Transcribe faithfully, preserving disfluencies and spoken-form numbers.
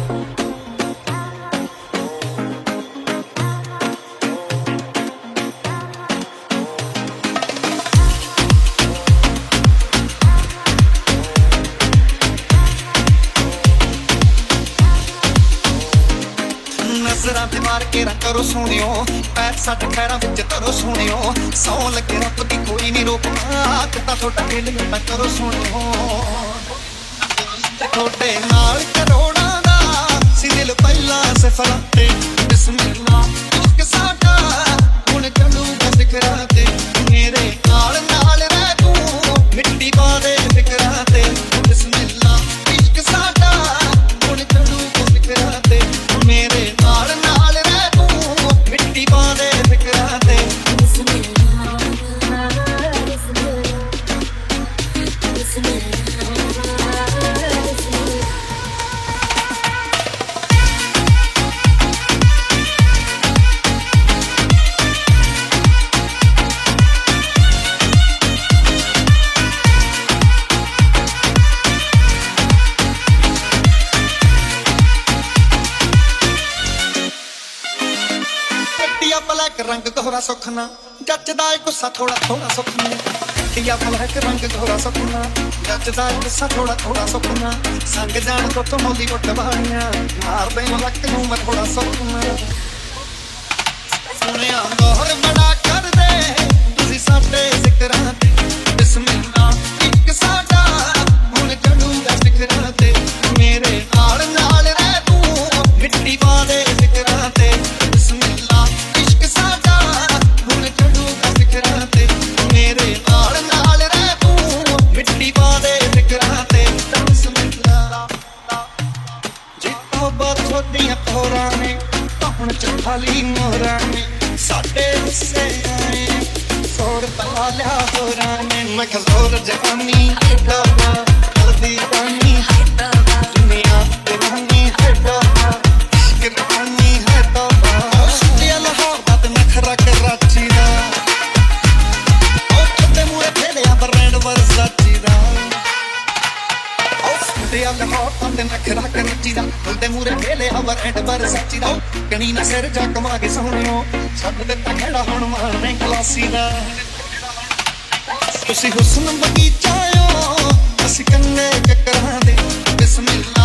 नजरां ते मार के रख करो सोनियो, पैर सट खैरां विच करो सोनियो, सौ लगे रब दी कोई नहीं रोकना, किता थोड़ा खेल मैं करो सोनियो, थोड़े नाल करोड़ां दा सी दिल पहला सफर ते बिस्मिल्लाह इश्क साडा हुण चलूगा सिखरा ते, मेरे नाल नाल रह तू मिट्टी पा दे फिकरां ते, बिस्मिल्लाह इश्क साडा हुण चलूगा सिखरा ते, मेरे नाल नाल रह तू मिट्टी पा दे फिकरां ते, ब्लैक रंग गोरा सुखना जचदा गुस्सा थोड़ा थोड़ा सुखना, दिया ब्लैक रंग गोरा सुखना जचदा गुस्सा थोड़ा थोड़ा सुखना, संग जान तो तुम हॉलीवुड वालियां मार दे लक नूं मैं थोड़ा सुखना, सुनिया गौर बड़ा कर दे तुसी साडे जिकरां ते, बिस्मिल्लाह इश्क साडा हुण चलूगा सिखरां ते, मेरे नाल नाल रह तू मिट्टी पा दे फिकरां ते, बिस्मिल्लाह इश्क साडा हुण चलूगा सिखरां ते, मेरे नाल नाल रह तू मिट्टी पा दे फिकरां ते, बिस्मिल्लाह जितो बाथों दियां तोरां ने हुण चखाली मोरां ने साडे हिस्से आए सोर पा लिया होरां ने, मैं खजोर जवानी हैदरा जल्दी रानी दुनिया दीवानी हैदरा इश्क रानी हैदरा सुटिया लाहौर दा ते नखरा कराची दा, ओ ते मूरे फेलिया ब्रांड वर्साची दा, ओ सुटिया लाहौर दा ते नखरा कराची दा, ते मूरे फेलिया ब्रांड वर्साची दा, कनी ना सिर जा कमा के सोहणियो छड्ड दित्ता खेड़ा हुण मारने क्लासी दा, तुसी हुस्न बगीचा ओ असीं कन्ने चक्करां दे, बिस्मिल्लाह